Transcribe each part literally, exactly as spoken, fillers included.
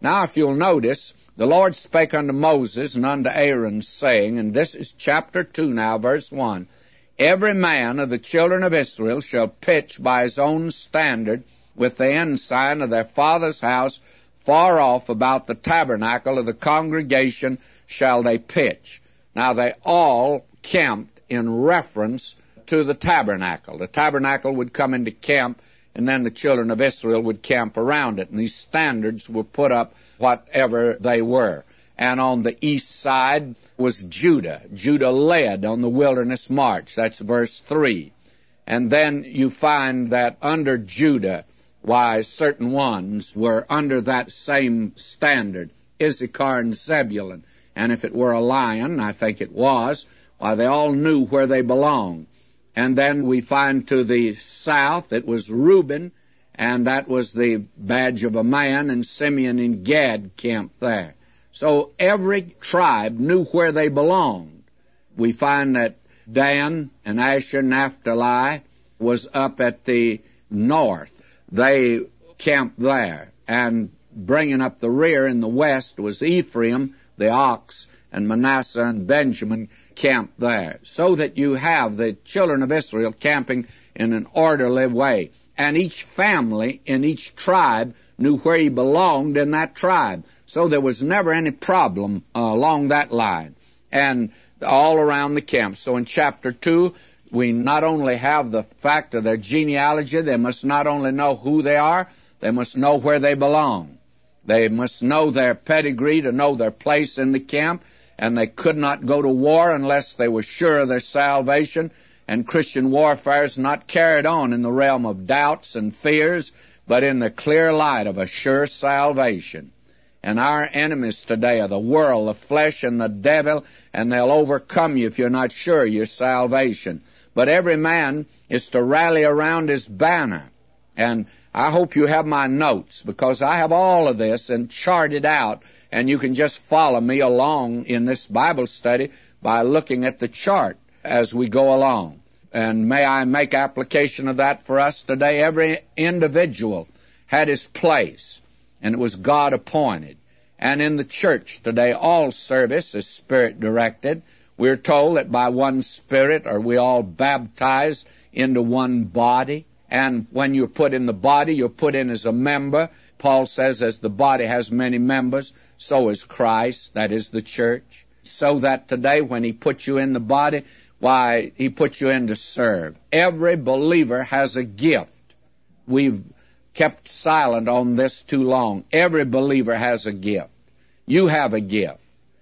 Now, if you'll notice, the Lord spake unto Moses and unto Aaron, saying, and this is chapter two now, verse one, every man of the children of Israel shall pitch by his own standard with the ensign of their father's house far off about the tabernacle of the congregation shall they pitch. Now, they all camped in reference to the tabernacle. The tabernacle would come into camp, and then the children of Israel would camp around it. And these standards were put up whatever they were. And on the east side was Judah. Judah led on the wilderness march. That's verse three. And then you find that under Judah, why, certain ones were under that same standard, Issachar and Zebulun. And if it were a lion, I think it was, why, they all knew where they belonged. And then we find to the south it was Reuben, and that was the badge of a man, and Simeon and Gad camped there. So every tribe knew where they belonged. We find that Dan and Asher, Naphtali was up at the north. They camped there. And bringing up the rear in the west was Ephraim, the ox, and Manasseh and Benjamin camped there. So that you have the children of Israel camping in an orderly way. And each family in each tribe knew where he belonged in that tribe. So there was never any problem uh, along that line. And all around the camp. So in chapter two, we not only have the fact of their genealogy, they must not only know who they are, they must know where they belong. They must know their pedigree to know their place in the camp, and they could not go to war unless they were sure of their salvation. And Christian warfare is not carried on in the realm of doubts and fears, but in the clear light of a sure salvation. And our enemies today are the world, the flesh, and the devil, and they'll overcome you if you're not sure of your salvation. But every man is to rally around his banner. And I hope you have my notes, because I have all of this and charted out, and you can just follow me along in this Bible study by looking at the chart as we go along. And may I make application of that for us today. Every individual had his place, and it was God appointed. And in the church today, all service is Spirit-directed. We're told that by one Spirit are we all baptized into one body. And when you're put in the body, you're put in as a member. Paul says, as the body has many members, so is Christ, that is the church. So that today, when he puts you in the body, why, he puts you in to serve. Every believer has a gift. We've kept silent on this too long. Every believer has a gift. You have a gift.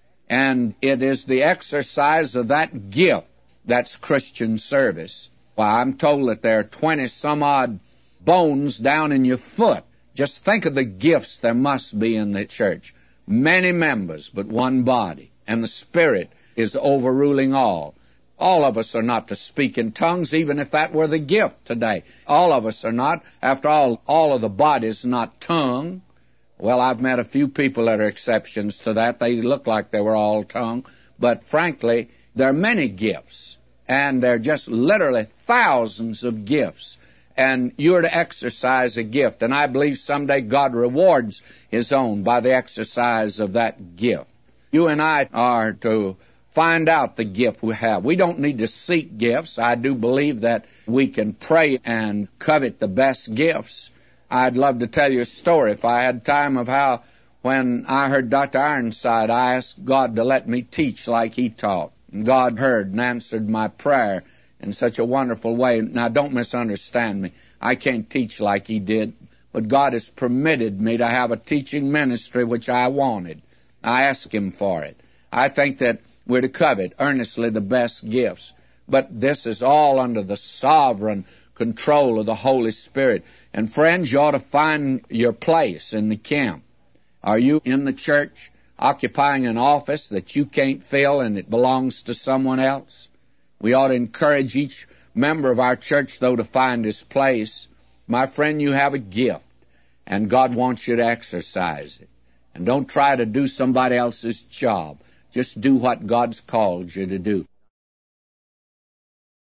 And it is the exercise of that gift that's Christian service. Why, I'm told that there are twenty-some-odd bones down in your foot. Just think of the gifts there must be in the church. Many members, but one body. And the Spirit is overruling all. All of us are not to speak in tongues, even if that were the gift today. All of us are not. After all, all of the body is not tongue. Well, I've met a few people that are exceptions to that. They look like they were all tongue. But frankly, there are many gifts. And there are just literally thousands of gifts. And you're to exercise a gift. And I believe someday God rewards His own by the exercise of that gift. You and I are to find out the gift we have. We don't need to seek gifts. I do believe that we can pray and covet the best gifts. I'd love to tell you a story, if I had time, of how when I heard Doctor Ironside, I asked God to let me teach like he taught. And God heard and answered my prayer in such a wonderful way. Now, don't misunderstand me. I can't teach like he did, but God has permitted me to have a teaching ministry which I wanted. I asked Him for it. I think that we're to covet earnestly the best gifts. But this is all under the sovereign control of the Holy Spirit. And friends, you ought to find your place in the camp. Are you in the church occupying an office that you can't fill and it belongs to someone else? We ought to encourage each member of our church, though, to find his place. My friend, you have a gift, and God wants you to exercise it. And don't try to do somebody else's job. Just do what God's called you to do.